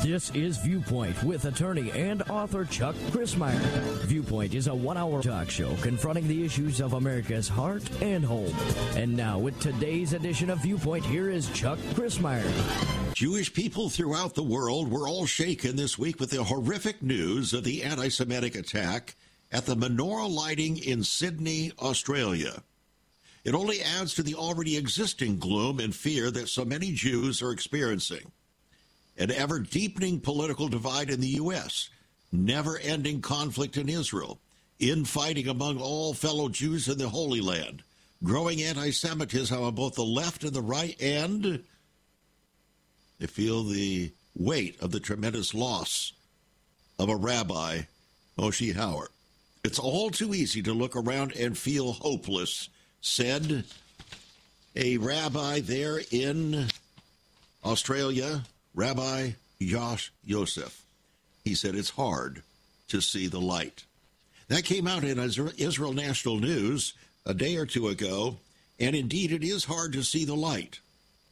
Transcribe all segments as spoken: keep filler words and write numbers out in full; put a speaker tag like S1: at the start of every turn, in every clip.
S1: This is Viewpoint with attorney and author Chuck Crismier. Viewpoint is a one-hour talk show confronting the issues of America's heart and home. And now, with today's edition of Viewpoint, here is Chuck Crismier.
S2: Jewish people throughout the world were all shaken this week with the horrific news of the anti-Semitic attack at the menorah lighting in Sydney, Australia. It only adds to the already existing gloom and fear that so many Jews are experiencing. An ever-deepening political divide in the U S, never-ending conflict in Israel, infighting among all fellow Jews in the Holy Land, growing anti-Semitism on both the left and the right, and they feel the weight of the tremendous loss of a rabbi, Moshe Hauer. It's all too easy to look around and feel hopeless, said a rabbi there in Australia, Rabbi Josh Yosef. He said it's hard to see the light. That came out in Israel National News a day or two ago, and indeed it is hard to see the light.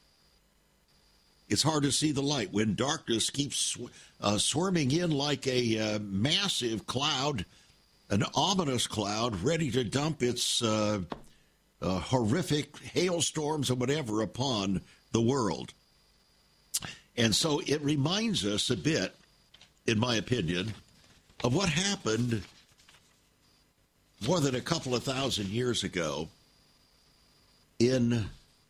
S2: It's hard to see the light when darkness keeps uh, swarming in like a uh, massive cloud, an ominous cloud, ready to dump its uh, uh, horrific hailstorms or whatever upon the world. And so it reminds us a bit, in my opinion, of what happened more than a couple of thousand years ago in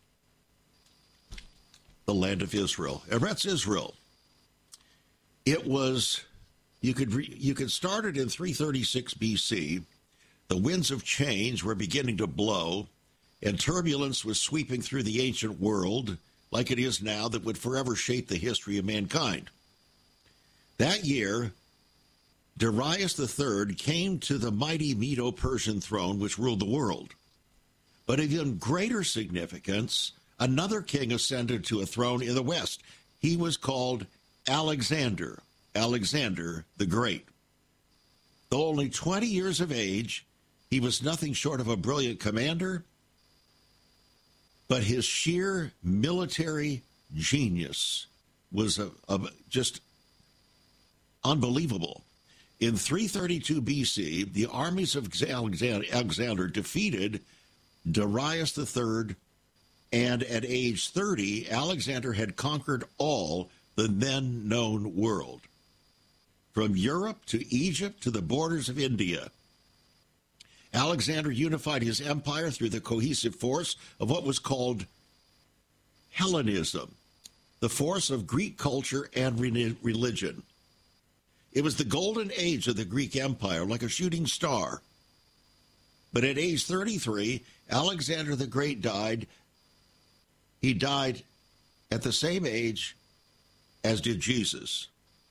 S2: the land of Israel, Eretz Israel. It was, you could re, you could start it in three thirty-six B C. The winds of change were beginning to blow, and turbulence was sweeping through the ancient world, like it is now, that would forever shape the history of mankind. That year, Darius the Third came to the mighty Medo-Persian throne which ruled the world. But of even greater significance, another king ascended to a throne in the west. He was called Alexander, Alexander the Great. Though only twenty years of age, he was nothing short of a brilliant commander, but his sheer military genius was a, a, just unbelievable. In three thirty-two B C, the armies of Alexander, Alexander defeated Darius the Third, and at age thirty, Alexander had conquered all the then-known world, from Europe to Egypt to the borders of India. Alexander unified his empire through the cohesive force of what was called Hellenism, the force of Greek culture and religion. It was the golden age of the Greek Empire, like a shooting star. But at age thirty-three, Alexander the Great died. He died at the same age as did Jesus.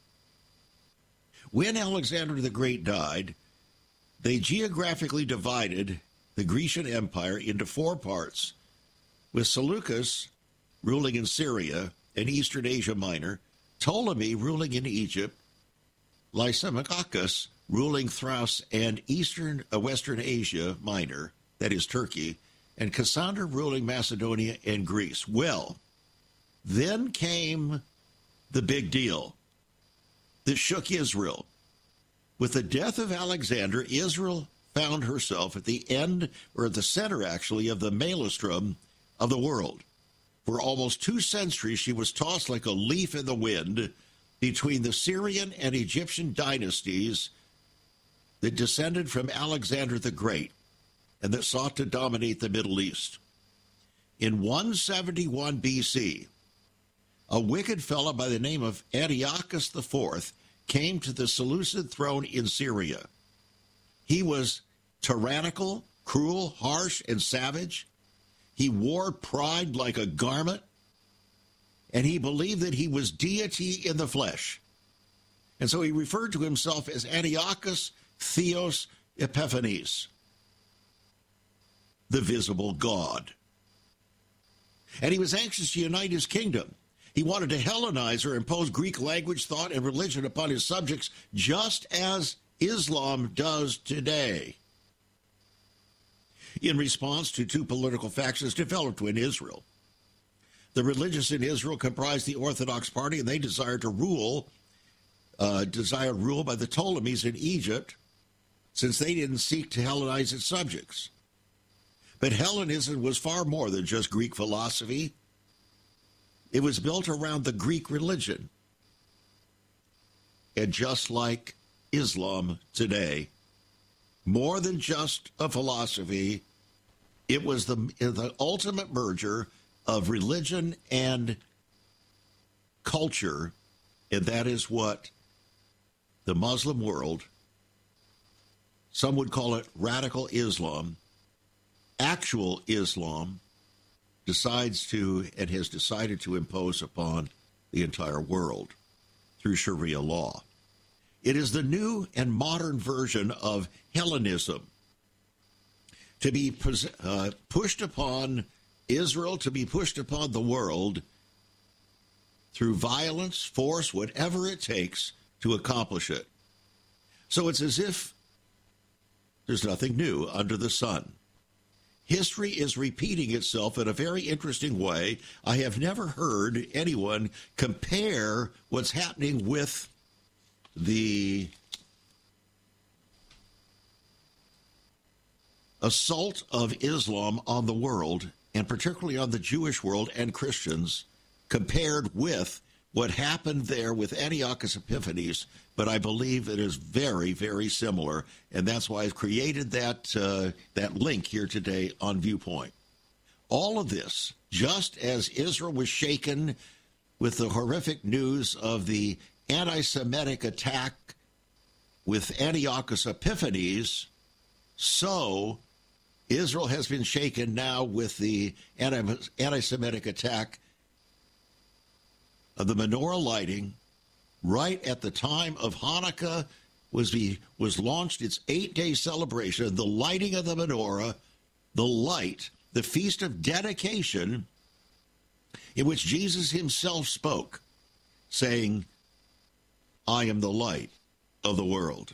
S2: When Alexander the Great died, they geographically divided the Grecian Empire into four parts, with Seleucus ruling in Syria and Eastern Asia Minor, Ptolemy ruling in Egypt, Lysimachus ruling Thrace and Eastern uh, Western Asia Minor, that is Turkey, and Cassander ruling Macedonia and Greece. Well, then came the big deal that shook Israel. With the death of Alexander, Israel found herself at the end, or at the center, actually, of the maelstrom of the world. For almost two centuries, she was tossed like a leaf in the wind between the Syrian and Egyptian dynasties that descended from Alexander the Great and that sought to dominate the Middle East. In one seventy-one B C, a wicked fellow by the name of Antiochus the Fourth came to the Seleucid throne in Syria. He was tyrannical, cruel, harsh, and savage. He wore pride like a garment, and he believed that he was deity in the flesh. And so he referred to himself as Antiochus Theos Epiphanes, the visible God. And he was anxious to unite his kingdom. He wanted to Hellenize or impose Greek language, thought, and religion upon his subjects, just as Islam does today. In response to two political factions developed in Israel. The religious in Israel comprised the Orthodox Party, and they desired to rule uh, desired rule by the Ptolemies in Egypt, since they didn't seek to Hellenize its subjects. But Hellenism was far more than just Greek philosophy. It was built around the Greek religion. And just like Islam today, more than just a philosophy, it was the, the ultimate merger of religion and culture, and that is what the Muslim world, some would call it radical Islam, actual Islam, decides to and has decided to impose upon the entire world through Sharia law. It is the new and modern version of Hellenism to be uh, pushed upon Israel, to be pushed upon the world through violence, force, whatever it takes to accomplish it. So it's as if there's nothing new under the sun. History is repeating itself in a very interesting way. I have never heard anyone compare what's happening with the assault of Islam on the world, and particularly on the Jewish world and Christians, compared with what happened there with Antiochus Epiphanes, but I believe it is very, very similar, and that's why I've created that uh, that link here today on Viewpoint. All of this, just as Israel was shaken with the horrific news of the anti-Semitic attack with Antiochus Epiphanes, so Israel has been shaken now with the anti-Semitic attack of the menorah lighting. Right at the time of Hanukkah was the was launched its eight-day celebration, the lighting of the menorah, the light, the feast of dedication, in which Jesus himself spoke, saying, "I am the light of the world."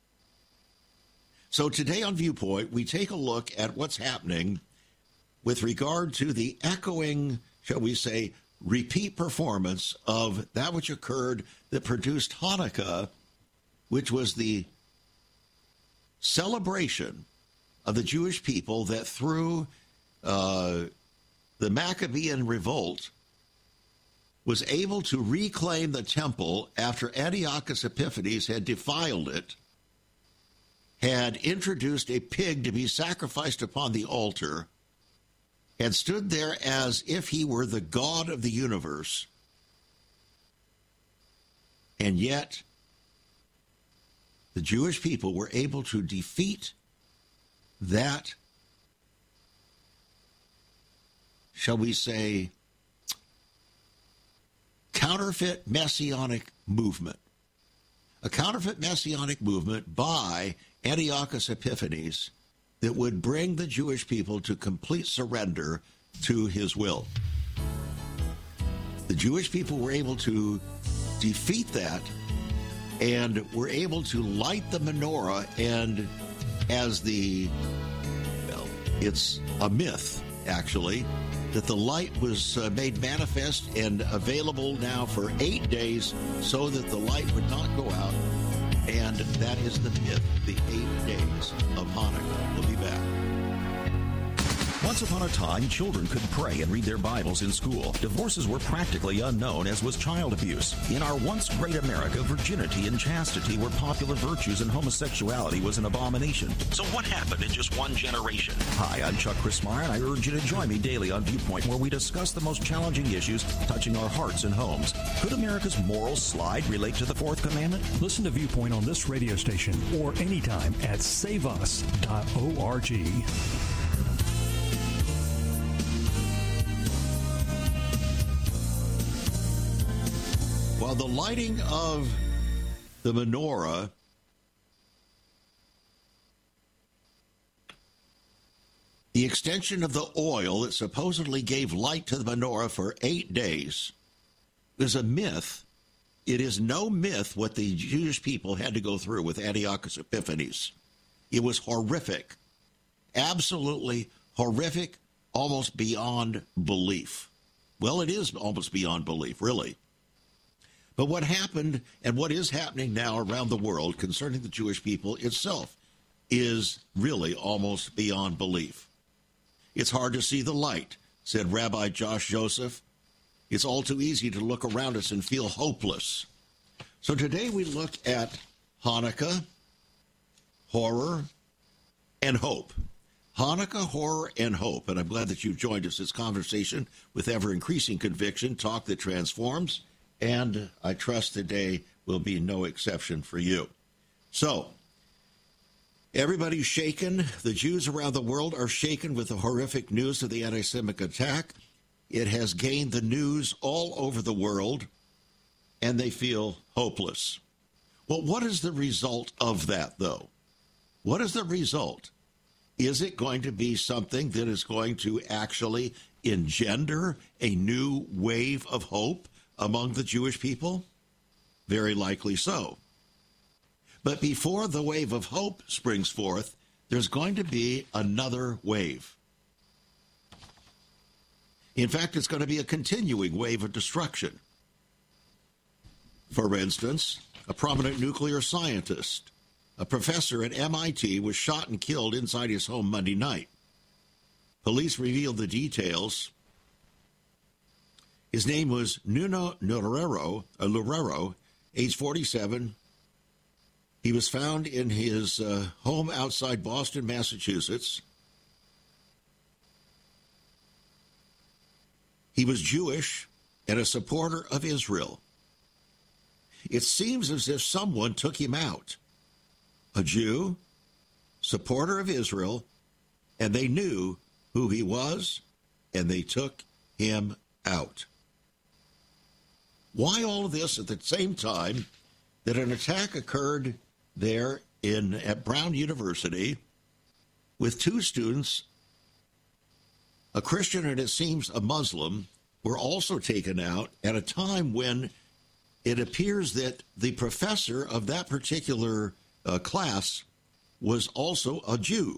S2: So today on Viewpoint, we take a look at what's happening with regard to the echoing, shall we say, repeat performance of that which occurred that produced Hanukkah, which was the celebration of the Jewish people that through uh, the Maccabean revolt was able to reclaim the temple after Antiochus Epiphanes had defiled it, had introduced a pig to be sacrificed upon the altar, had stood there as if he were the God of the universe, and yet the Jewish people were able to defeat that, shall we say, counterfeit messianic movement. A counterfeit messianic movement by Antiochus Epiphanes that would bring the Jewish people to complete surrender to his will. The Jewish people were able to defeat that and were able to light the menorah, and as the, well, it's a myth, actually, that the light was uh, made manifest and available now for eight days so that the light would not go out. And that is the myth, the eight days of Hanukkah. We'll be back.
S3: Once upon a time, children could pray and read their Bibles in school. Divorces were practically unknown, as was child abuse. In our once great America, virginity and chastity were popular virtues, and homosexuality was an abomination. So what happened in just one generation? Hi, I'm Chuck Christmeyer, and I urge you to join me daily on Viewpoint, where we discuss the most challenging issues touching our hearts and homes. Could America's moral slide relate to the Fourth Commandment?
S4: Listen to Viewpoint on this radio station or anytime at save us dot org.
S2: While the lighting of the menorah the extension of the oil that supposedly gave light to the menorah for eight days is a myth. It is no myth what the Jewish people had to go through with Antiochus Epiphanes. It was horrific, absolutely horrific, almost beyond belief. Well, it is almost beyond belief, really. But what happened and what is happening now around the world concerning the Jewish people itself is really almost beyond belief. It's hard to see the light, said Rabbi Josh Joseph. It's all too easy to look around us and feel hopeless. So today we look at Hanukkah, horror, and hope. Hanukkah, horror, and hope. And I'm glad that you've joined us. This conversation with ever-increasing conviction, talk that transforms, and I trust today will be no exception for you. So, everybody's shaken. The Jews around the world are shaken with the horrific news of the anti-Semitic attack. It has gained the news all over the world, and they feel hopeless. Well, what is the result of that, though? What is the result? Is it going to be something that is going to actually engender a new wave of hope among the Jewish people? Very likely so. But before the wave of hope springs forth, there's going to be another wave. In fact, it's going to be a continuing wave of destruction. For instance, a prominent nuclear scientist, a professor at M I T, was shot and killed inside his home Monday night. Police revealed the details. His name was Nuno Loureiro, uh, Loureiro, age forty-seven. He was found in his uh, home outside Boston, Massachusetts. He was Jewish and a supporter of Israel. It seems as if someone took him out. A Jew, supporter of Israel, and they knew who he was, and they took him out. Why all of this at the same time that an attack occurred there in at Brown University with two students, a Christian and it seems a Muslim, were also taken out at a time when it appears that the professor of that particular uh, class was also a Jew.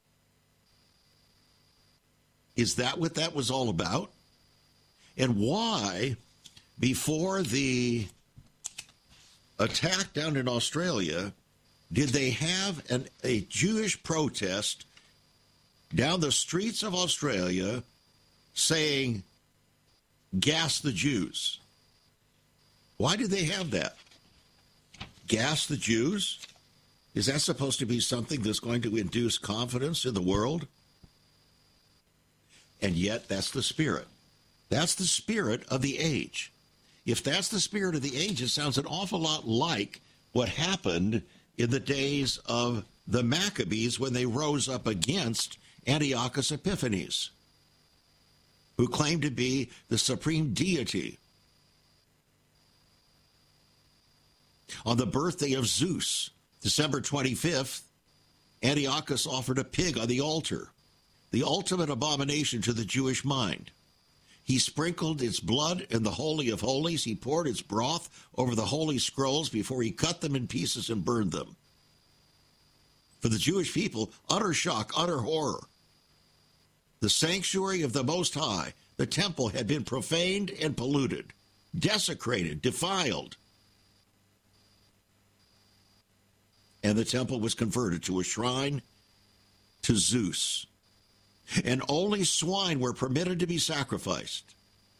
S2: Is that what that was all about? And why, before the attack down in Australia, did they have an, a Jewish protest down the streets of Australia saying, "Gas the Jews"? Why did they have that? Gas the Jews? Is that supposed to be something that's going to induce confidence in the world? And yet, that's the spirit. That's the spirit of the age. If that's the spirit of the age, it sounds an awful lot like what happened in the days of the Maccabees when they rose up against Antiochus Epiphanes, who claimed to be the supreme deity. On the birthday of Zeus, December twenty-fifth, Antiochus offered a pig on the altar, the ultimate abomination to the Jewish mind. He sprinkled its blood in the Holy of Holies. He poured its broth over the holy scrolls before he cut them in pieces and burned them. For the Jewish people, utter shock, utter horror. The sanctuary of the Most High, the temple, had been profaned and polluted, desecrated, defiled. And the temple was converted to a shrine to Zeus. And only swine were permitted to be sacrificed.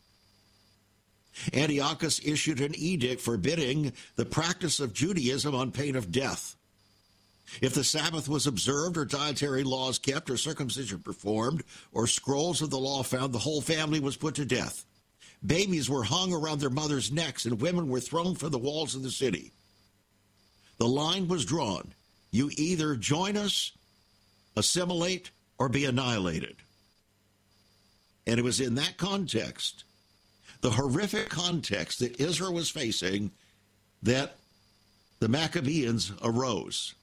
S2: Antiochus issued an edict forbidding the practice of Judaism on pain of death. If the Sabbath was observed or dietary laws kept or circumcision performed or scrolls of the law found, the whole family was put to death. Babies were hung around their mothers' necks and women were thrown from the walls of the city. The line was drawn. You either join us, assimilate, or be annihilated. And it was in that context, the horrific context that Israel was facing, that the Maccabees arose.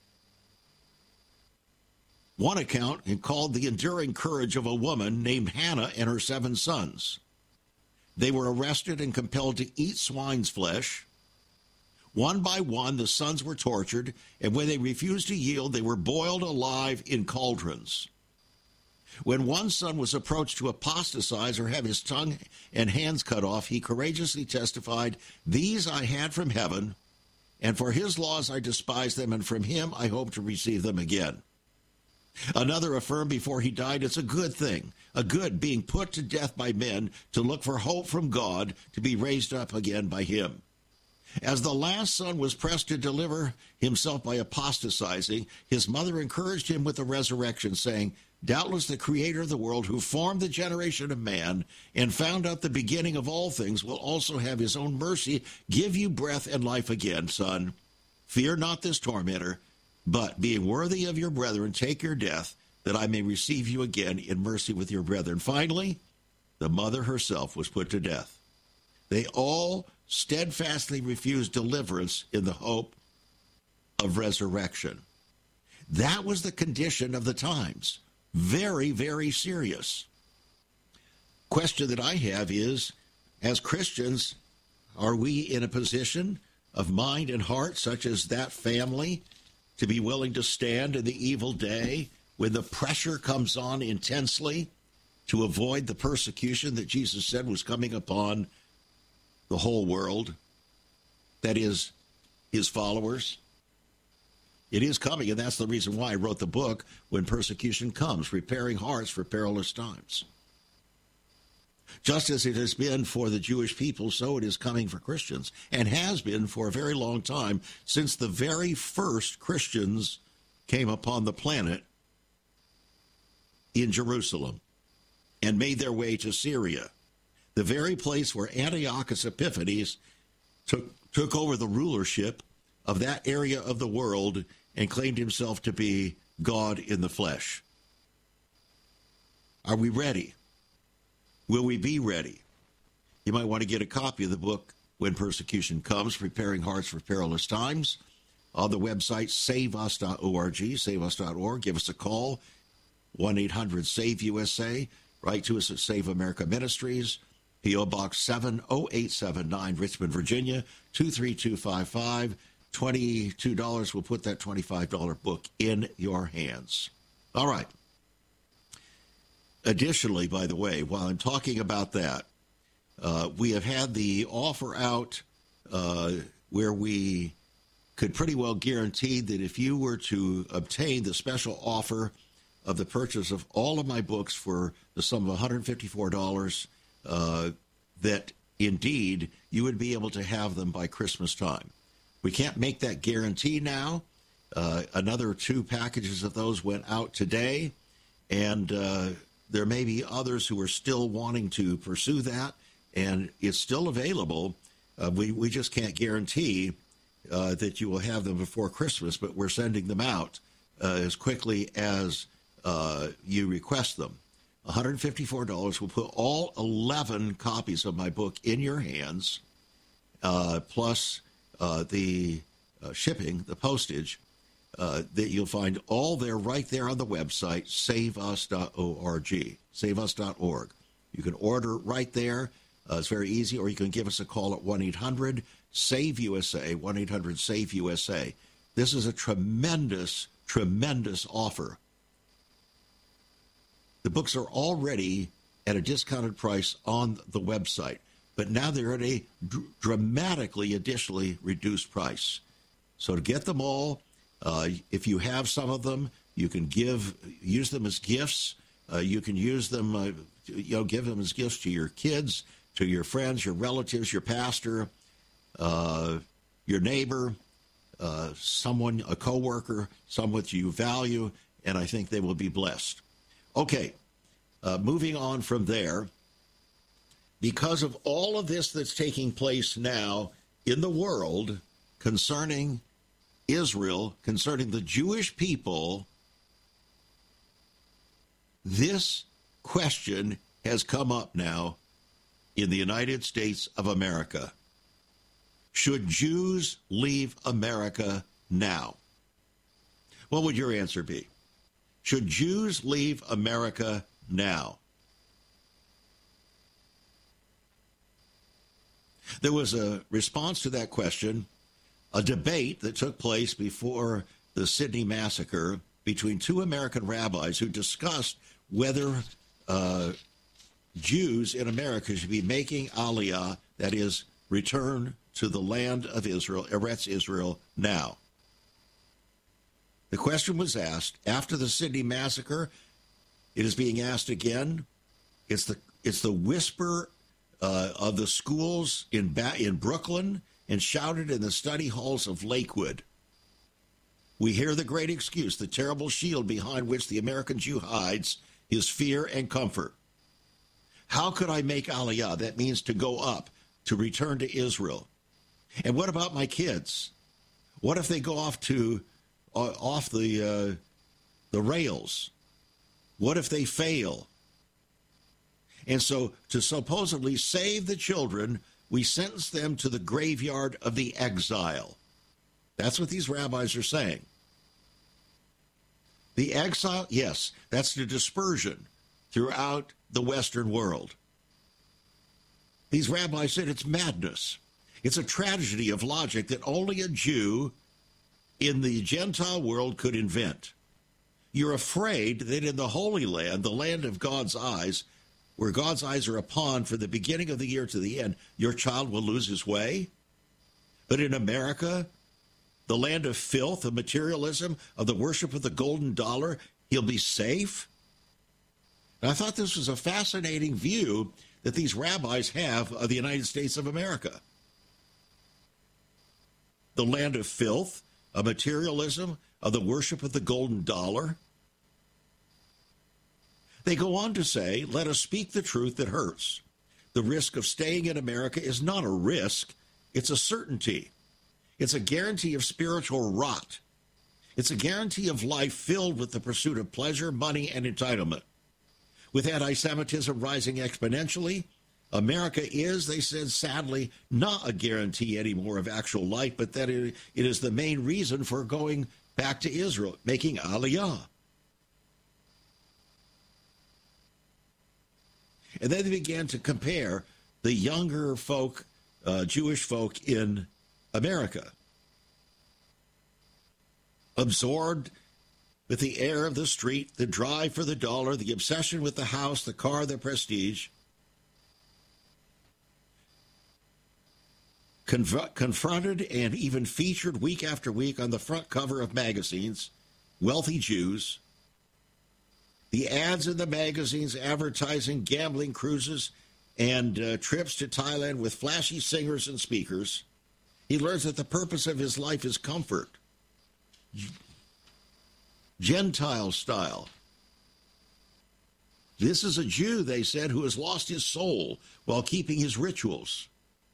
S2: One account called the enduring courage of a woman named Hannah and her seven sons. They were arrested and compelled to eat swine's flesh. One by one, the sons were tortured, and when they refused to yield, they were boiled alive in cauldrons. When one son was approached to apostatize or have his tongue and hands cut off, he courageously testified, "These I had from heaven, and for his laws I despise them, and from him I hope to receive them again." Another affirmed before he died, "It's a good thing, a good being put to death by men, to look for hope from God, to be raised up again by him." As the last son was pressed to deliver himself by apostatizing, his mother encouraged him with the resurrection, saying, "Doubtless the Creator of the world, who formed the generation of man and found out the beginning of all things, will also have his own mercy give you breath and life again, son. Fear not this tormentor, but being worthy of your brethren, take your death, that I may receive you again in mercy with your brethren." Finally, the mother herself was put to death. They all steadfastly refused deliverance in the hope of resurrection. That was the condition of the times. Very, very serious. Question that I have is, as Christians, are we in a position of mind and heart, such as that family, to be willing to stand in the evil day when the pressure comes on intensely to avoid the persecution that Jesus said was coming upon the whole world, that is, his followers? It is coming, and that's the reason why I wrote the book, When Persecution Comes, Preparing Hearts for Perilous Times. Just as it has been for the Jewish people, so it is coming for Christians, and has been for a very long time, since the very first Christians came upon the planet in Jerusalem and made their way to Syria, the very place where Antiochus Epiphanes took, took over the rulership of that area of the world and claimed himself to be God in the flesh. Are we ready? Will we be ready? You might want to get a copy of the book, When Persecution Comes, Preparing Hearts for Perilous Times, on the website save us dot org, save us dot org. Give us a call, one eight hundred save U S A. Write to us at Save America Ministries, P O Box seven oh eight seven nine, Richmond, Virginia, two three two five five. twenty-two dollars will put that twenty-five dollars book in your hands. All right. Additionally, by the way, while I'm talking about that, uh, we have had the offer out uh, where we could pretty well guarantee that if you were to obtain the special offer of the purchase of all of my books for the sum of one hundred fifty-four dollars, uh, that indeed you would be able to have them by Christmas time. We can't make that guarantee now. Uh, another two packages of those went out today, and uh, there may be others who are still wanting to pursue that, and it's still available. Uh, we, we just can't guarantee uh, that you will have them before Christmas, but we're sending them out uh, as quickly as uh, you request them. one hundred fifty-four dollars will put all eleven copies of my book in your hands, uh, plus uh, the uh, shipping, the postage, uh, that you'll find all there right there on the website, save us dot org, save us dot org. You can order right there. Uh, it's very easy, or you can give us a call at one eight hundred save U S A, one eight hundred save U S A. This is a tremendous, tremendous offer. The books are already at a discounted price on the website, but now they're at a dr- dramatically additionally reduced price. So to get them all, uh, if you have some of them, you can give, use them as gifts. Uh, you can use them, uh, you know, give them as gifts to your kids, to your friends, your relatives, your pastor, uh, your neighbor, uh, someone, a coworker, someone that you value, and I think they will be blessed. Okay, uh, moving on from there, because of all of this that's taking place now in the world concerning Israel, concerning the Jewish people, this question has come up now in the United States of America. Should Jews leave America now? What would your answer be? Should Jews leave America now? There was a response to that question, a debate that took place before the Sydney massacre between two American rabbis who discussed whether uh, Jews in America should be making Aliyah, that is, return to the land of Israel, Eretz Israel, now. The question was asked after the Sydney massacre. It is being asked again. It's the it's the whisper uh, of the schools in ba- in Brooklyn and shouted in the study halls of Lakewood. We hear the great excuse, the terrible shield behind which the American Jew hides his fear and comfort. How could I make Aliyah? That means to go up, to return to Israel. And what about my kids? What if they go off to uh, off the uh, the rails? What if they fail? And so to supposedly save the children, we sentence them to the graveyard of the exile. That's what these rabbis are saying. The exile, yes, that's the dispersion throughout the Western world. These rabbis said it's madness. It's a tragedy of logic that only a Jew in the Gentile world could invent. You're afraid that in the Holy Land, the land of God's eyes, where God's eyes are upon from the beginning of the year to the end, your child will lose his way. But in America, the land of filth, of materialism, of the worship of the golden dollar, he'll be safe. And I thought this was a fascinating view that these rabbis have of the United States of America. The land of filth, of materialism, of the worship of the golden dollar. They go on to say, let us speak the truth that hurts. The risk of staying in America is not a risk, it's a certainty. It's a guarantee of spiritual rot. It's a guarantee of life filled with the pursuit of pleasure, money, and entitlement. With anti-Semitism rising exponentially, America is, they said, sadly, not a guarantee anymore of actual life, but that it, it is the main reason for going back to Israel, making Aliyah. And then they began to compare the younger folk, uh, Jewish folk in America, absorbed with the air of the street, the drive for the dollar, the obsession with the house, the car, the prestige, Conf- confronted and even featured week after week on the front cover of magazines, wealthy Jews. The ads in the magazines advertising gambling cruises and uh, trips to Thailand with flashy singers and speakers. He learns that the purpose of his life is comfort. Gentile style. This is a Jew, they said, who has lost his soul while keeping his rituals.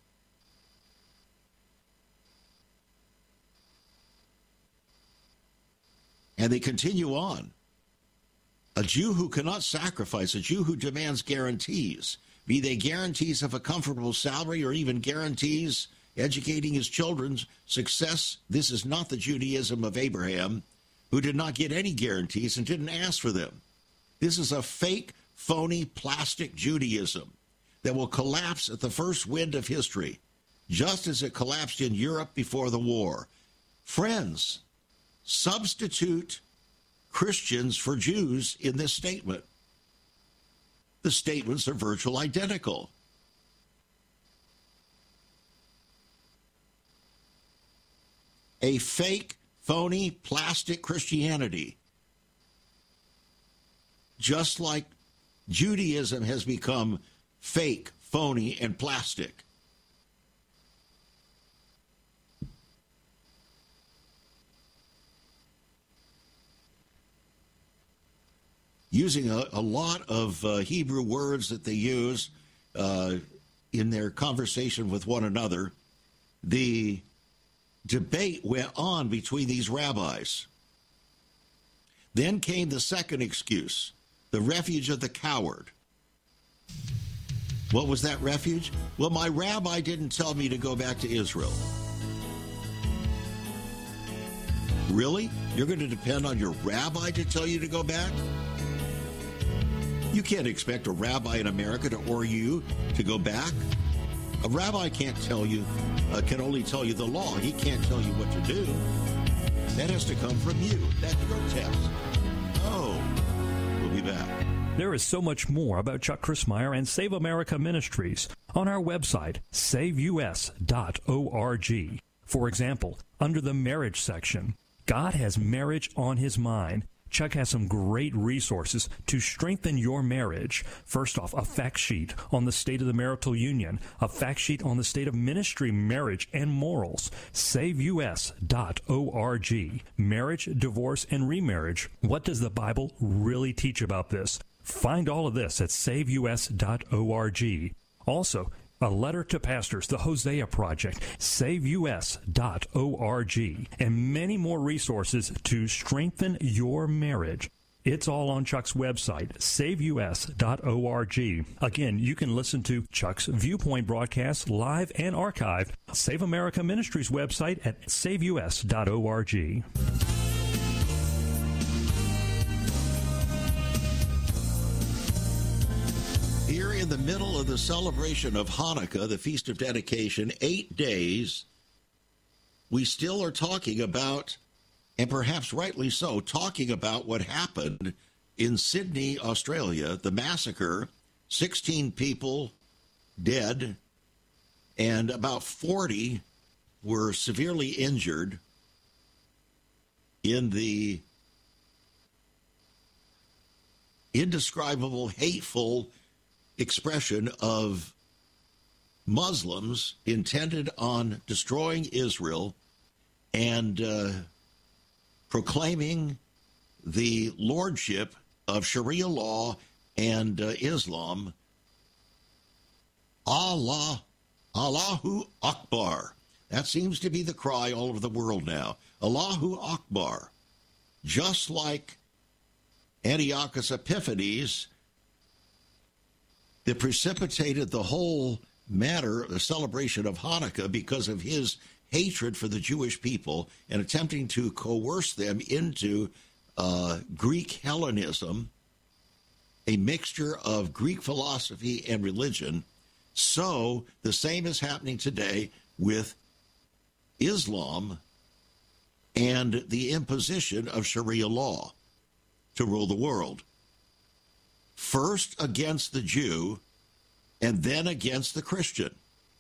S2: And they continue on. A Jew who cannot sacrifice, a Jew who demands guarantees, be they guarantees of a comfortable salary or even guarantees educating his children's success. This is not the Judaism of Abraham, who did not get any guarantees and didn't ask for them. This is a fake, phony, plastic Judaism that will collapse at the first wind of history, just as it collapsed in Europe before the war. Friends, substitute Christians for Jews in this statement. The statements are virtually identical. A fake, phony, plastic Christianity, just like Judaism has become fake, phony, and plastic. Using a, a lot of uh, Hebrew words that they use uh, in their conversation with one another, the debate went on between these rabbis. Then came the second excuse, the refuge of the coward. What was that refuge? Well, my rabbi didn't tell me to go back to Israel. Really? You're going to depend on your rabbi to tell you to go back? You can't expect a rabbi in America to order you to go back. A rabbi can't tell you, uh, can only tell you the law. He can't tell you what to do. That has to come from you. That's your test. Oh, we'll be back.
S4: There is so much more about Chuck Crismier and Save America Ministries on our website, save u s dot org. For example, under the marriage section, God has marriage on his mind. Chuck has some great resources to strengthen your marriage. First off, a fact sheet on the state of the marital union, a fact sheet on the state of ministry, marriage, and morals. save u s dot org. Marriage, divorce, and remarriage. What does the Bible really teach about this? Find all of this at save u s dot org. Also, a letter to pastors, the Hosea Project, save u s dot org, and many more resources to strengthen your marriage. It's all on Chuck's website, save u s dot org. Again, you can listen to Chuck's Viewpoint broadcasts live and archived. Save America Ministries website at save u s dot org.
S2: Here in the middle of the celebration of Hanukkah, the Feast of Dedication, eight days, we still are talking about, and perhaps rightly so, talking about what happened in Sydney, Australia, the massacre, sixteen people dead, and about forty were severely injured in the indescribable, hateful expression of Muslims intended on destroying Israel and uh, proclaiming the lordship of Sharia law and uh, Islam. Allah, Allahu Akbar. That seems to be the cry all over the world now. Allahu Akbar. Just like Antiochus Epiphanes, that precipitated the whole matter, the celebration of Hanukkah, because of his hatred for the Jewish people and attempting to coerce them into uh, Greek Hellenism, a mixture of Greek philosophy and religion. So the same is happening today with Islam and the imposition of Sharia law to rule the world. First against the Jew, and then against the Christian.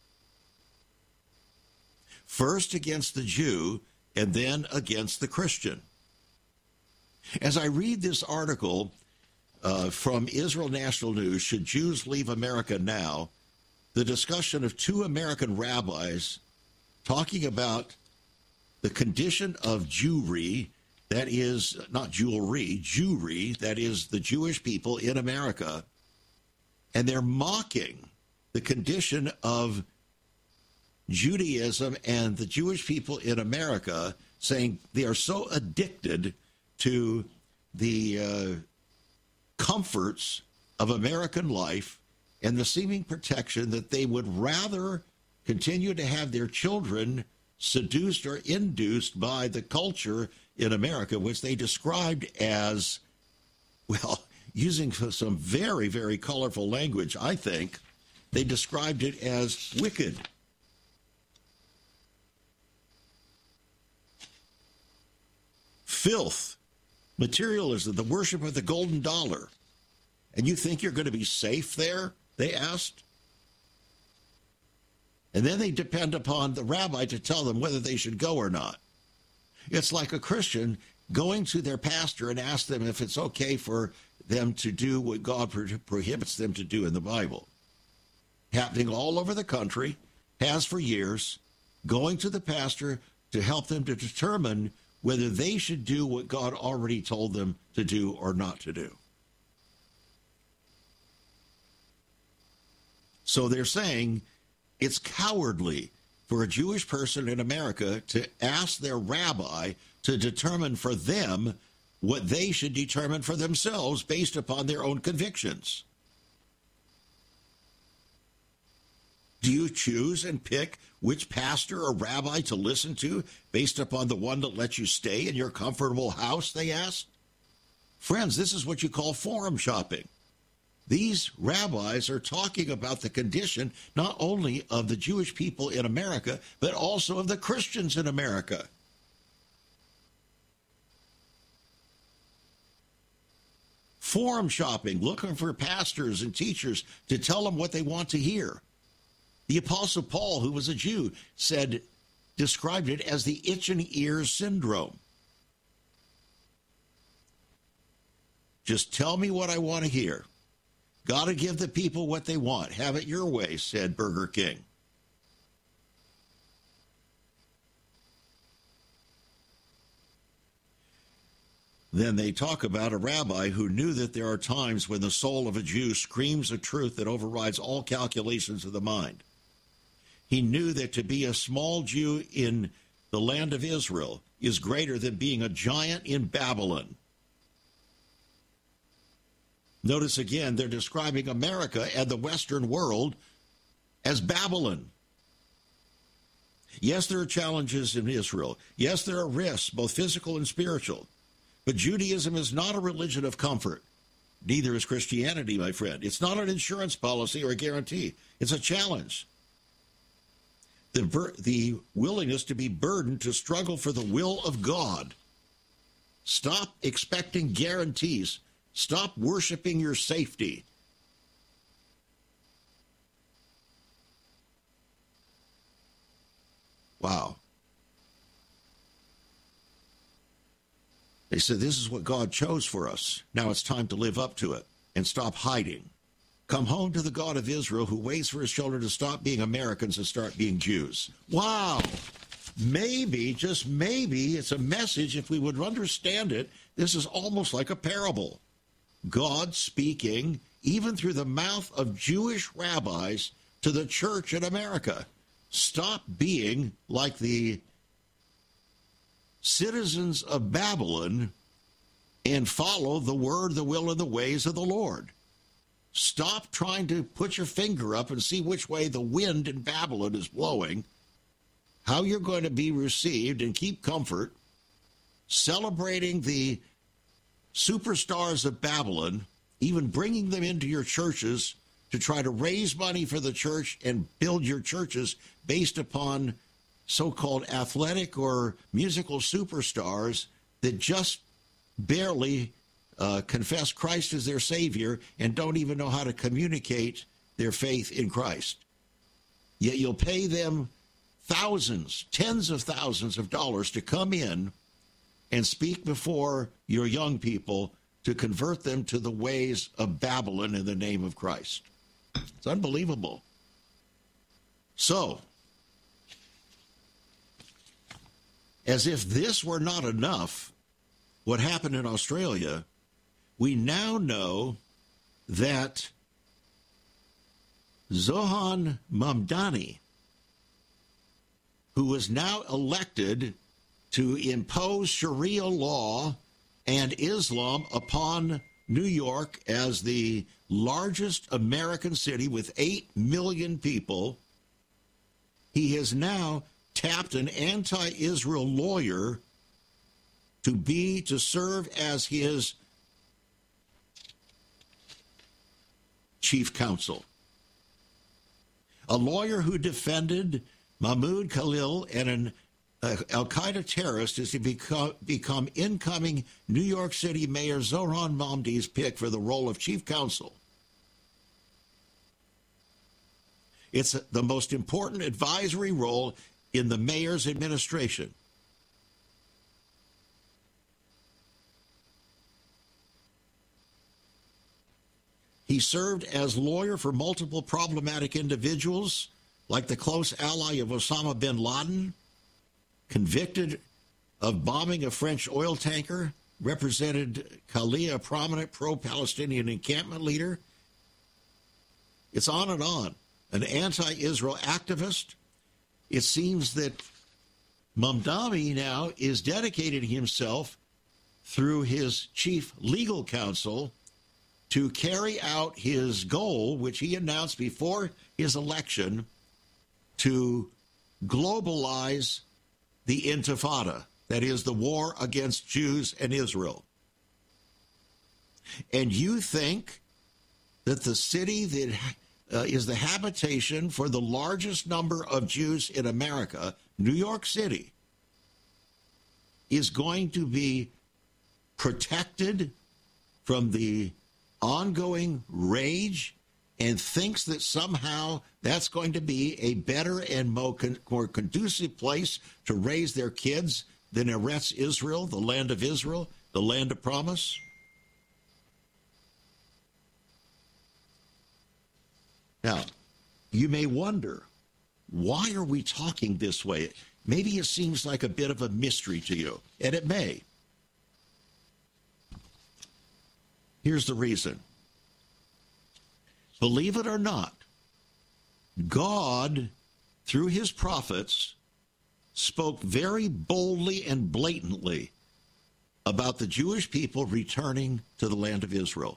S2: First against the Jew, and then against the Christian. As I read this article uh, from Israel National News, Should Jews Leave America Now?, the discussion of two American rabbis talking about the condition of Jewry, that is, not jewelry, Jewry, that is the Jewish people in America, and they're mocking the condition of Judaism and the Jewish people in America, saying they are so addicted to the uh, comforts of American life and the seeming protection that they would rather continue to have their children seduced or induced by the culture in America, which they described as, well, using some very, very colorful language, I think, they described it as wicked. Filth, materialism, the worship of the golden dollar. And you think you're going to be safe there, they asked? And then they depend upon the rabbi to tell them whether they should go or not. It's like a Christian going to their pastor and ask them if it's okay for them to do what God pro- prohibits them to do in the Bible. Happening all over the country, has for years, going to the pastor to help them to determine whether they should do what God already told them to do or not to do. So they're saying it's cowardly for a Jewish person in America to ask their rabbi to determine for them what they should determine for themselves based upon their own convictions. Do you choose and pick which pastor or rabbi to listen to based upon the one that lets you stay in your comfortable house, they asked? Friends, this is what you call forum shopping. These rabbis are talking about the condition not only of the Jewish people in America, but also of the Christians in America. forum shopping, looking for pastors and teachers to tell them what they want to hear. The Apostle Paul, who was a Jew, said, described it as the itching ears syndrome. Just tell me what I want to hear. Got to give the people what they want. Have it your way, said Burger King. Then they talk about a rabbi who knew that there are times when the soul of a Jew screams a truth that overrides all calculations of the mind. He knew that to be a small Jew in the land of Israel is greater than being a giant in Babylon. Notice again, they're describing America and the Western world as Babylon. Yes, there are challenges in Israel. Yes, there are risks, both physical and spiritual. But Judaism is not a religion of comfort. Neither is Christianity, my friend. It's not an insurance policy or a guarantee. It's a challenge. The, bur- the willingness to be burdened to struggle for the will of God. Stop expecting guarantees. Stop worshiping your safety. Wow. They said, this is what God chose for us. Now it's time to live up to it and stop hiding. Come home to the God of Israel who waits for his children to stop being Americans and start being Jews. Wow. Maybe, just maybe, it's a message. If we would understand it, this is almost like a parable. God speaking, even through the mouth of Jewish rabbis, to the church in America. Stop being like the citizens of Babylon and follow the word, the will, and the ways of the Lord. Stop trying to put your finger up and see which way the wind in Babylon is blowing, how you're going to be received, and keep comfort, celebrating the superstars of Babylon, even bringing them into your churches to try to raise money for the church and build your churches based upon so-called athletic or musical superstars that just barely uh, confess Christ as their Savior and don't even know how to communicate their faith in Christ. Yet you'll pay them thousands, tens of thousands of dollars to come in and speak before your young people to convert them to the ways of Babylon in the name of Christ. It's unbelievable. So, as if this were not enough, what happened in Australia, we now know that Zohan Mamdani, who was now elected to impose Sharia law and Islam upon New York as the largest American city with eight million people, he has now tapped an anti-Israel lawyer to be, to serve as his chief counsel. A lawyer who defended Mahmoud Khalil and an uh, Al-Qaeda terrorist is to become, become incoming New York City Mayor Zohran Mamdani's pick for the role of chief counsel. It's the most important advisory role in the mayor's administration. He served as lawyer for multiple problematic individuals, like the close ally of Osama bin Laden, convicted of bombing a French oil tanker, represented Khalil, a prominent pro-Palestinian encampment leader. It's on and on. An anti-Israel activist. It seems that Mamdani now is dedicating himself through his chief legal counsel to carry out his goal, which he announced before his election, to globalize the Intifada, that is, the war against Jews and Israel. And you think that the city that uh, is the habitation for the largest number of Jews in America, New York City, is going to be protected from the ongoing rage and thinks that somehow that's going to be a better and more, con- more conducive place to raise their kids than Eretz Israel, the land of Israel, the land of promise? Now, you may wonder, why are we talking this way? Maybe it seems like a bit of a mystery to you, and it may. Here's the reason. Believe it or not, God, through his prophets, spoke very boldly and blatantly about the Jewish people returning to the land of Israel.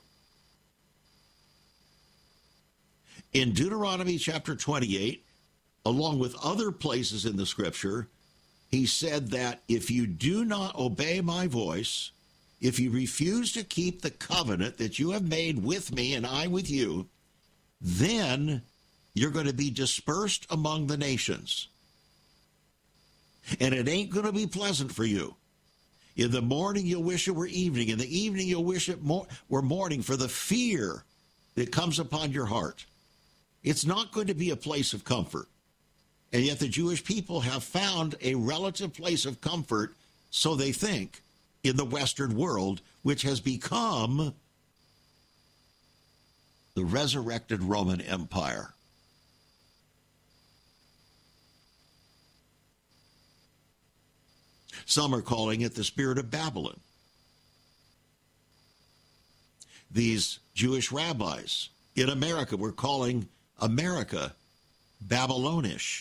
S2: In Deuteronomy chapter twenty-eight, along with other places in the scripture, he said that if you do not obey my voice, if you refuse to keep the covenant that you have made with me and I with you, then you're going to be dispersed among the nations. And it ain't going to be pleasant for you. In the morning you'll wish it were evening. In the evening you'll wish it mo- were morning, for the fear that comes upon your heart. It's not going to be a place of comfort. And yet the Jewish people have found a relative place of comfort, so they think, in the Western world, which has become the resurrected Roman Empire. Some are calling it the spirit of Babylon. These Jewish rabbis in America were calling America Babylonish.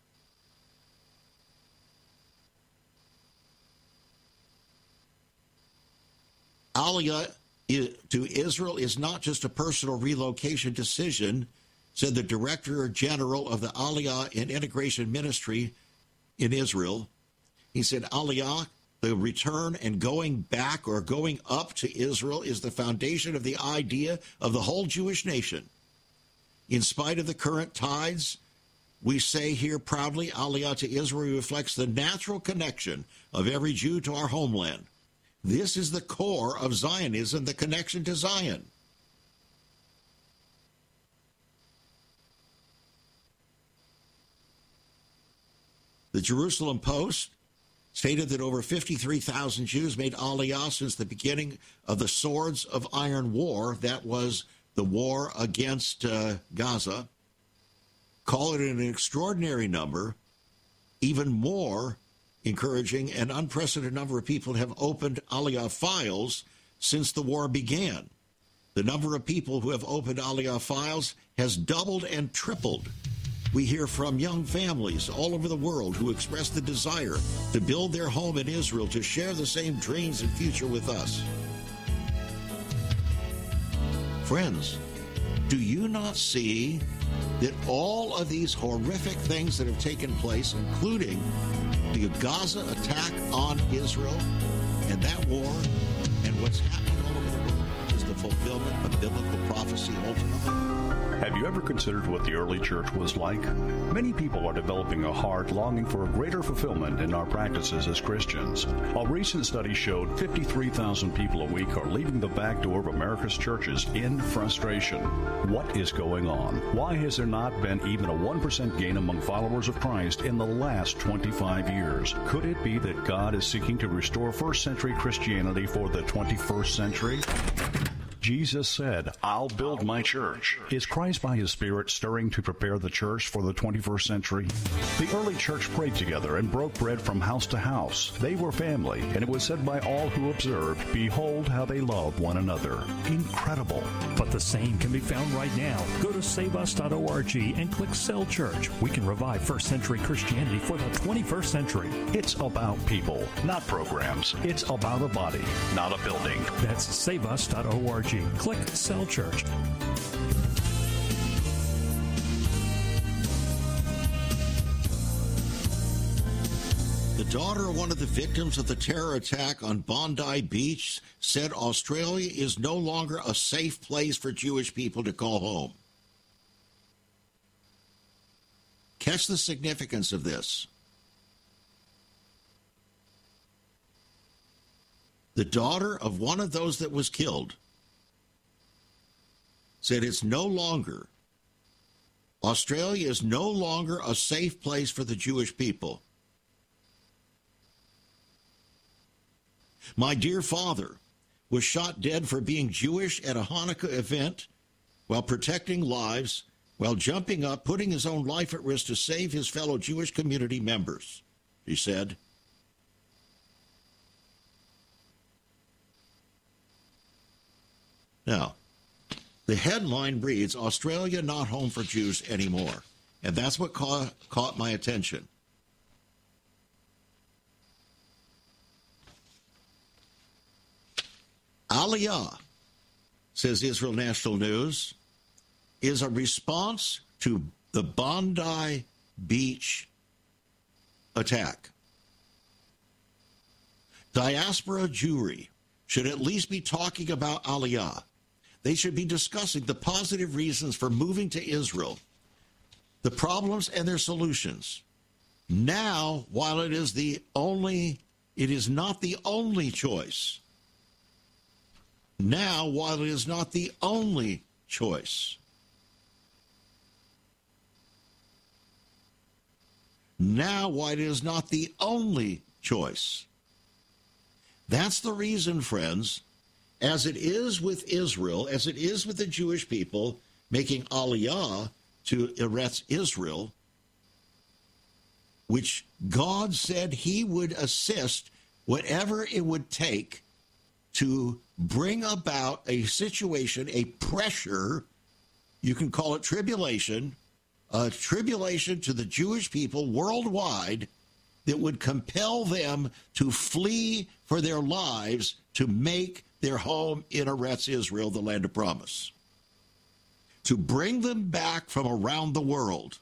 S2: Aliyah to Israel is not just a personal relocation decision, said the Director General of the Aliyah and Integration Ministry in Israel. He said, Aliyah, the return and going back or going up to Israel, is the foundation of the idea of the whole Jewish nation. In spite of the current tides, we say here proudly, Aliyah to Israel reflects the natural connection of every Jew to our homeland. This is the core of Zionism, the connection to Zion. The Jerusalem Post stated that over fifty-three thousand Jews made Aliyah since the beginning of the Swords of Iron War. That was the war against uh, Gaza. Call it an extraordinary number. Even more encouraging, an unprecedented number of people have opened Aliyah files since the war began. The number of people who have opened Aliyah files has doubled and tripled. We hear from young families all over the world who express the desire to build their home in Israel, to share the same dreams and future with us. Friends, do you not see that all of these horrific things that have taken place, including the Gaza attack on Israel and that war and what's happening all over the world, is the fulfillment of biblical prophecy ultimately?
S5: Have you ever considered what the early church was like? Many people are developing a heart longing for a greater fulfillment in our practices as Christians. A recent study showed fifty-three thousand people a week are leaving the back door of America's churches in frustration. What is going on? Why has there not been even a one percent gain among followers of Christ in the last twenty-five years? Could it be that God is seeking to restore first century Christianity for the twenty-first century? Jesus said, I'll build my church. Is Christ by his Spirit stirring to prepare the church for the twenty-first century? The early church prayed together and broke bread from house to house. They were family, and it was said by all who observed, behold how they love one another. Incredible.
S4: But the same can be found right now. Go to save us dot org and click Cell Church. We can revive first century Christianity for the twenty-first century.
S5: It's about people, not programs. It's about a body, not a building.
S4: That's save us dot org. Click Cell Church.
S2: The daughter of one of the victims of the terror attack on Bondi Beach said Australia is no longer a safe place for Jewish people to call home. Catch the significance of this. The daughter of one of those that was killed said it's no longer, Australia is no longer a safe place for the Jewish people. My dear father was shot dead for being Jewish at a Hanukkah event while protecting lives, while jumping up, putting his own life at risk to save his fellow Jewish community members, he said. Now, the headline reads, Australia not home for Jews anymore. And that's what ca- caught my attention. Aliyah, says Israel National News, is a response to the Bondi Beach attack. Diaspora Jewry should at least be talking about Aliyah. They should be discussing the positive reasons for moving to Israel, the problems and their solutions. Now, while it is the only, it is not the only choice. Now, while it is not the only choice. Now, while it is not the only choice. That's the reason, friends, as it is with Israel, as it is with the Jewish people making Aliyah to Eretz Israel, which God said he would assist whatever it would take to bring about a situation, a pressure, you can call it tribulation, a tribulation to the Jewish people worldwide that would compel them to flee for their lives to make their home in Eretz Israel, the land of promise. To bring them back from around the world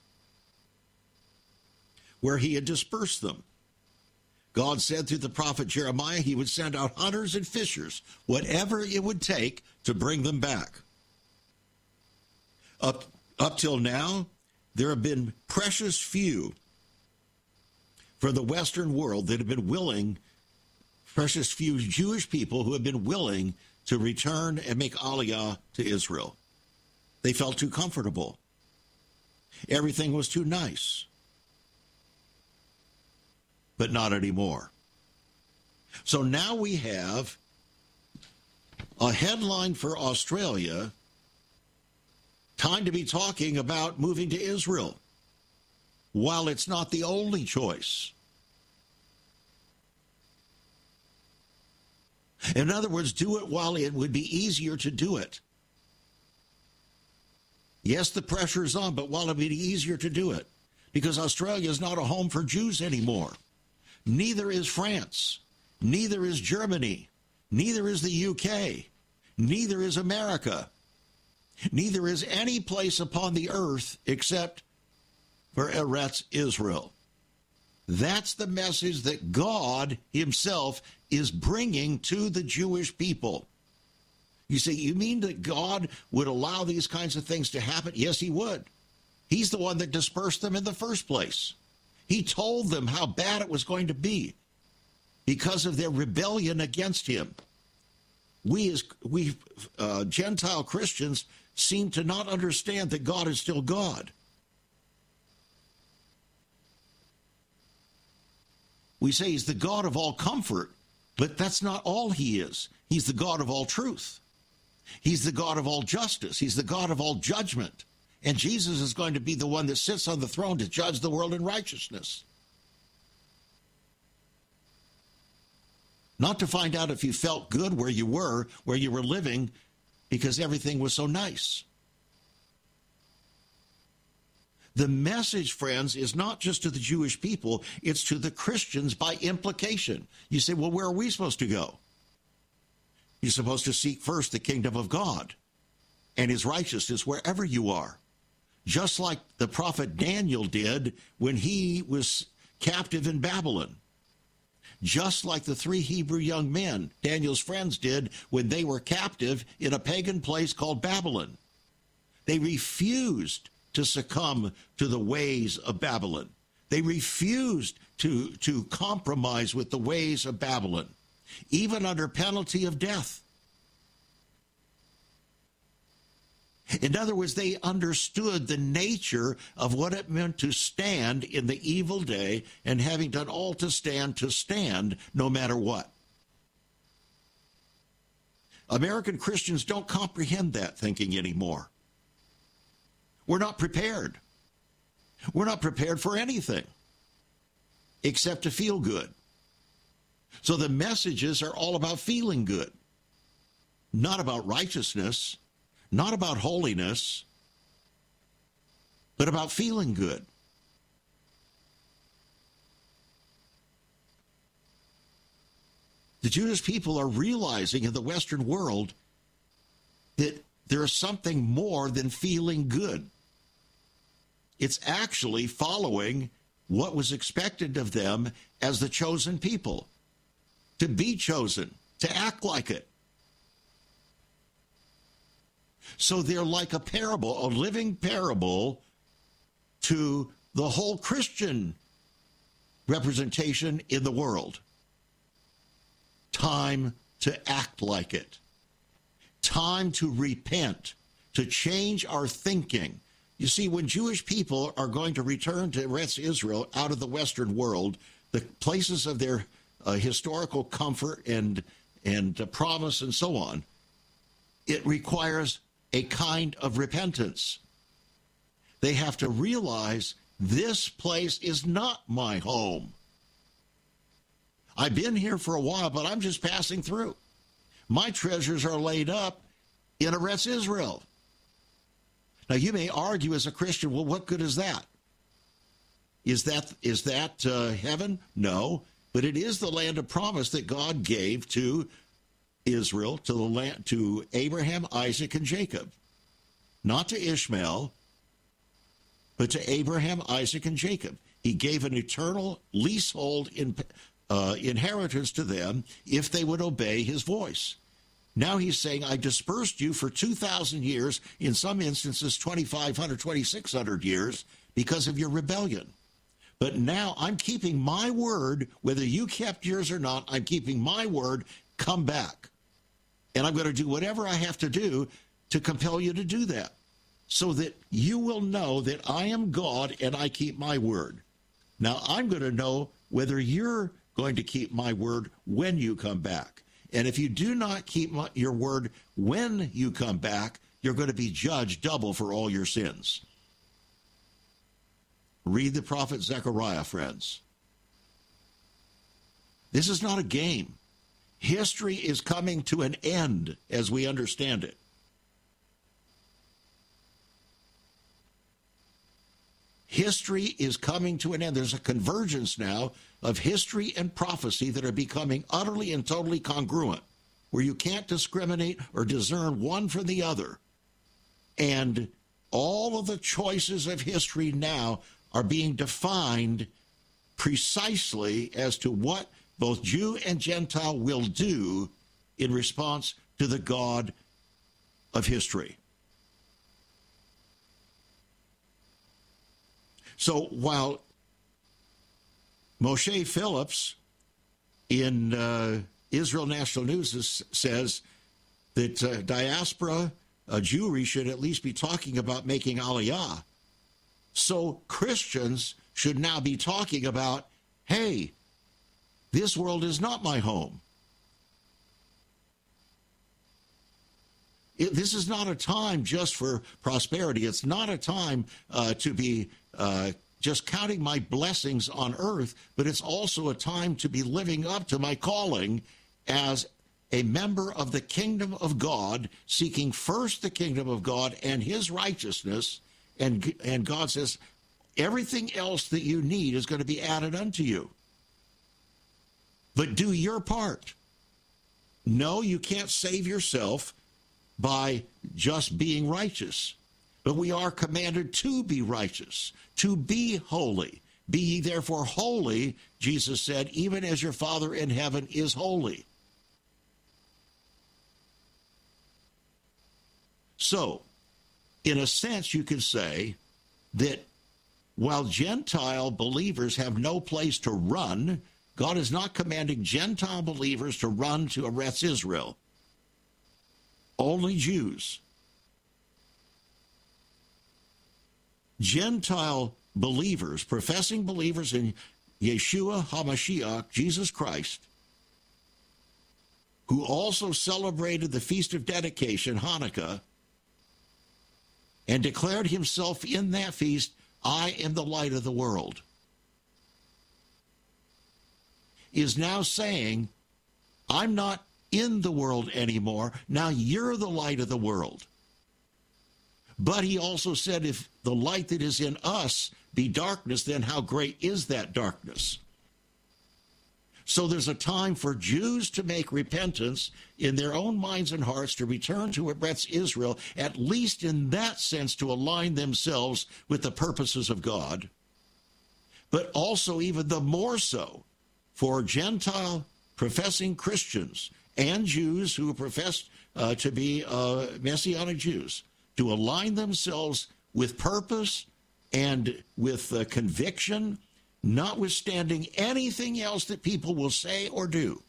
S2: where he had dispersed them. God said through the prophet Jeremiah he would send out hunters and fishers, whatever it would take to bring them back. Up, up till now, there have been precious few for the Western world that have been willing, precious few Jewish people who have been willing to return and make Aliyah to Israel. They felt too comfortable. Everything was too nice. But not anymore. So now we have a headline for Australia, time to be talking about moving to Israel, while it's not the only choice. In other words, do it while it would be easier to do it. Yes, the pressure is on, but while it would be easier to do it, because Australia is not a home for Jews anymore. Neither is France. Neither is Germany. Neither is the U K. Neither is America. Neither is any place upon the earth except for Eretz Israel. That's the message that God himself is bringing to the Jewish people. You say, you mean that God would allow these kinds of things to happen? Yes, he would. He's the one that dispersed them in the first place. He told them how bad it was going to be because of their rebellion against him. We as we uh, Gentile Christians seem to not understand that God is still God. We say he's the God of all comfort, but that's not all he is. He's the God of all truth. He's the God of all justice. He's the God of all judgment. And Jesus is going to be the one that sits on the throne to judge the world in righteousness. Not to find out if you felt good where you were, where you were living, because everything was so nice. The message, friends, is not just to the Jewish people, it's to the Christians by implication. You say, well, where are we supposed to go? You're supposed to seek first the kingdom of God and his righteousness wherever you are. Just like the prophet Daniel did when he was captive in Babylon. Just like the three Hebrew young men, Daniel's friends, did when they were captive in a pagan place called Babylon. They refused to succumb to the ways of Babylon. They refused to, to compromise with the ways of Babylon, even under penalty of death. In other words, they understood the nature of what it meant to stand in the evil day, and having done all to stand, to stand no matter what. American Christians don't comprehend that thinking anymore. We're not prepared. We're not prepared for anything except to feel good. So the messages are all about feeling good, not about righteousness, not about holiness, but about feeling good. The Jewish people are realizing in the Western world that there is something more than feeling good. It's actually following what was expected of them as the chosen people, to be chosen, to act like it. So they're like a parable, a living parable to the whole Christian representation in the world. Time to act like it. Time to repent, to change our thinking. You see, when Jewish people are going to return to Eretz Israel out of the Western world, the places of their uh, historical comfort and, and uh, promise and so on, it requires a kind of repentance. They have to realize this place is not my home. I've been here for a while, but I'm just passing through. My treasures are laid up in Eretz Israel. Now, you may argue as a Christian, well, what good is that? Is that is that uh, heaven? No, but it is the land of promise that God gave to Israel, to the land, to Abraham, Isaac, and Jacob. Not to Ishmael, but to Abraham, Isaac, and Jacob. He gave an eternal leasehold in, uh, inheritance to them if they would obey his voice. Now he's saying, I dispersed you for two thousand years, in some instances twenty-five hundred, twenty-six hundred years, because of your rebellion. But now I'm keeping my word, whether you kept yours or not, I'm keeping my word, come back. And I'm going to do whatever I have to do to compel you to do that, so that you will know that I am God and I keep my word. Now I'm going to know whether you're going to keep my word when you come back. And if you do not keep my, your word when you come back, you're going to be judged double for all your sins. Read the prophet Zechariah, friends. This is not a game. History is coming to an end as we understand it. History is coming to an end. There's a convergence now of history and prophecy that are becoming utterly and totally congruent, where you can't discriminate or discern one from the other. And all of the choices of history now are being defined precisely as to what both Jew and Gentile will do in response to the God of history. So while Moshe Phillips in uh, Israel National News is, says that uh, diaspora uh, Jewry should at least be talking about making Aliyah, so Christians should now be talking about, hey, this world is not my home. It, this is not a time just for prosperity. It's not a time uh, to be uh, just counting my blessings on earth, but it's also a time to be living up to my calling as a member of the kingdom of God, seeking first the kingdom of God and his righteousness. And, and God says, everything else that you need is going to be added unto you. But do your part. No, you can't save yourself by just being righteous. But we are commanded to be righteous, to be holy. Be ye therefore holy, Jesus said, even as your Father in heaven is holy. So, in a sense, you could say that while Gentile believers have no place to run, God is not commanding Gentile believers to run to Eretz Israel. Only Jews. Gentile believers, professing believers in Yeshua HaMashiach, Jesus Christ, who also celebrated the Feast of Dedication, Hanukkah, and declared himself in that feast, I am the light of the world, is now saying, I'm not in the world anymore. Now you're the light of the world. But he also said, if the light that is in us be darkness, then how great is that darkness? So there's a time for Jews to make repentance in their own minds and hearts, to return to Eretz Israel, at least in that sense, to align themselves with the purposes of God. But also even the more so for Gentile professing Christians and Jews who profess uh, to be uh, Messianic Jews, to align themselves with purpose and with uh, conviction, notwithstanding anything else that people will say or do.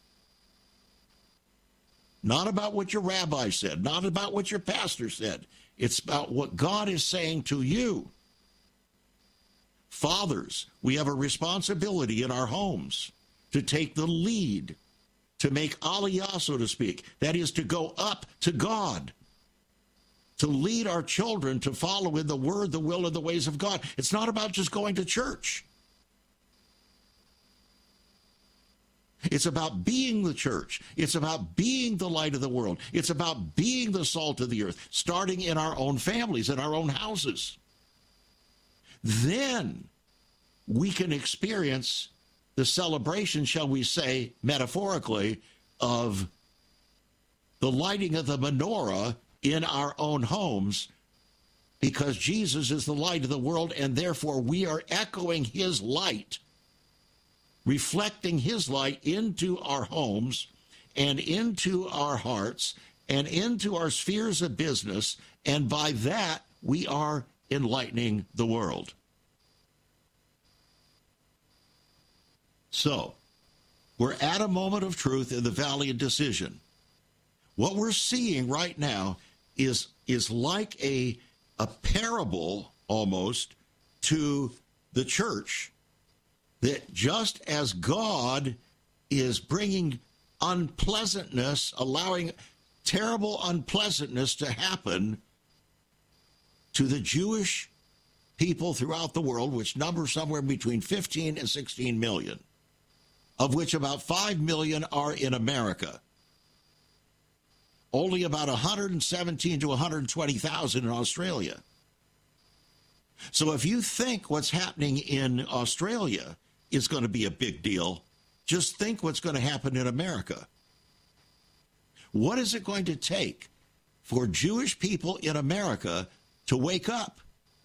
S2: Not about what your rabbi said, not about what your pastor said. It's about what God is saying to you. Fathers, we have a responsibility in our homes to take the lead, to make aliyah, so to speak. That is, to go up to God, to lead our children to follow in the word, the will, and the ways of God. It's not about just going to church. It's about being the church. It's about being the light of the world. It's about being the salt of the earth, starting in our own families, in our own houses. Then we can experience the celebration, shall we say, metaphorically, of the lighting of the menorah in our own homes, because Jesus is the light of the world, and therefore we are echoing his light, reflecting his light into our homes and into our hearts and into our spheres of business, and by that we are enlightening the world. So, we're at a moment of truth in the valley of decision. What we're seeing right now is, is like a, a parable almost to the church, that just as God is bringing unpleasantness, allowing terrible unpleasantness to happen to the Jewish people throughout the world, which number somewhere between fifteen and sixteen million, of which about five million are in America. Only about one hundred seventeen to one hundred twenty thousand in Australia. So if you think what's happening in Australia is going to be a big deal, just think what's going to happen in America. What is it going to take for Jewish people in America to wake up?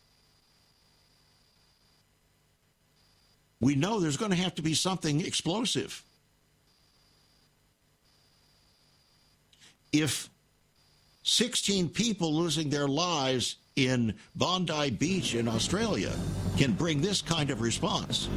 S2: We know there's going to have to be something explosive. If sixteen people losing their lives in Bondi Beach in Australia can bring this kind of response,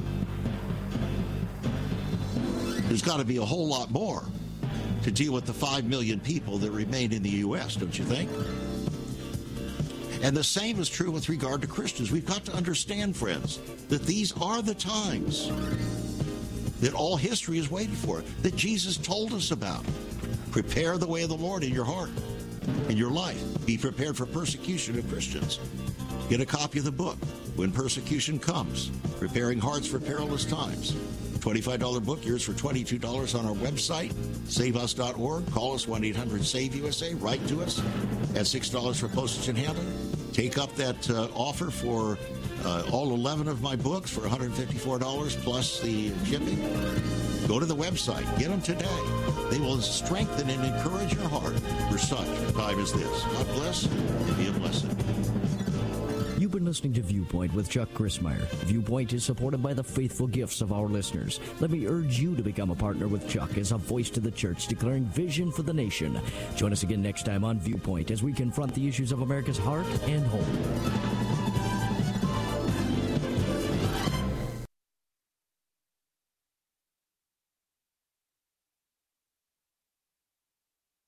S2: there's got to be a whole lot more to deal with the five million people that remain in the U S, don't you think? And the same is true with regard to Christians. We've got to understand, friends, that these are the times that all history is waiting for, that Jesus told us about. Prepare the way of the Lord in your heart, in your life. Be prepared for persecution of Christians. Get a copy of the book, When Persecution Comes, Preparing Hearts for Perilous Times. twenty-five dollars book, yours for twenty-two dollars on our website, save us dot org. Call us, one eight hundred save U S A. Write to us at six dollars for postage and handling. Take up that uh, offer for uh, all eleven of my books for one hundred fifty-four dollars plus the shipping. Go to the website. Get them today. They will strengthen and encourage your heart for such a time as this. God bless and be a blessing.
S1: You've been listening to Viewpoint with Chuck Crismier. Viewpoint is supported by the faithful gifts of our listeners. Let me urge you to become a partner with Chuck as a voice to the church, declaring vision for the nation. Join us again next time on Viewpoint as we confront the issues of America's heart and home.